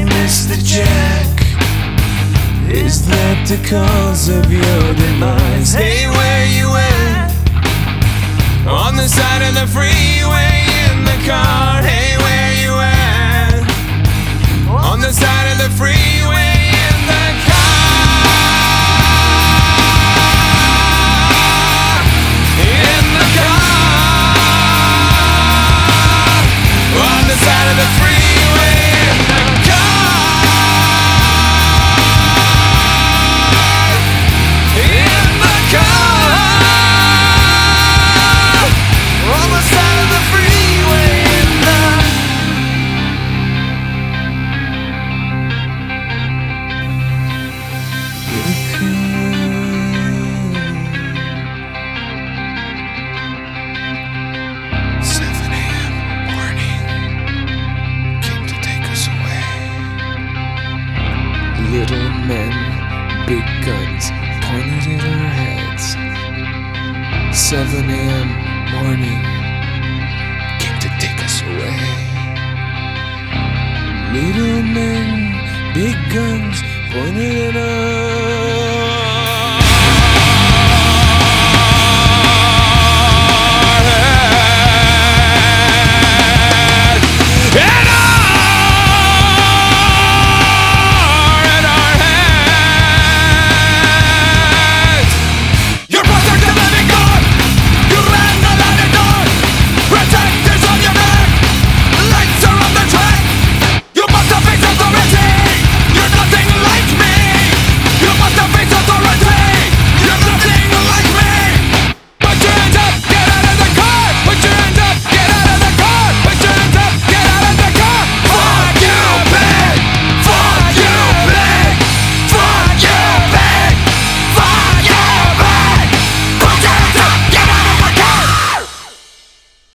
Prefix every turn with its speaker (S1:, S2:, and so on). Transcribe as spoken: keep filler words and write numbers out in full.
S1: missed the jack. Is that the cause of your demise? Hey, where you at? On the side of the freeway in the car. Hey, where you at? On the side of the freeway in the car. In the car. On the side of the freeway in the car. In the car. On the side of the freeway in the seven a.m. warning came to take us away. Little men, big guns pointed at our heads. seven a.m. warning came to take us away. Little men, big guns pointed at us.